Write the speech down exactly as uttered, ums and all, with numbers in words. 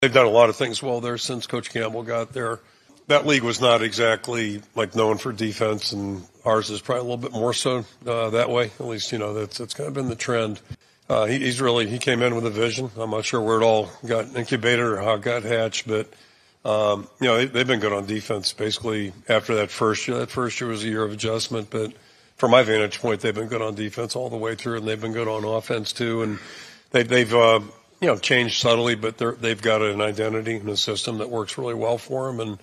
They've done a lot of things well there since Coach Campbell got there. That league was not exactly like known for defense, and ours is probably a little bit more so uh, that way. At least, you know, that's that's kind of been the trend. Uh, he, he's really he came in with a vision. I'm not sure where it all got incubated or how it got hatched, but um, you know they, they've been good on defense basically after that first year. That first year was a year of adjustment, but from my vantage point, they've been good on defense all the way through, and they've been good on offense too. And they, they've uh, you know changed subtly, but they're, they've got an identity and a system that works really well for them. And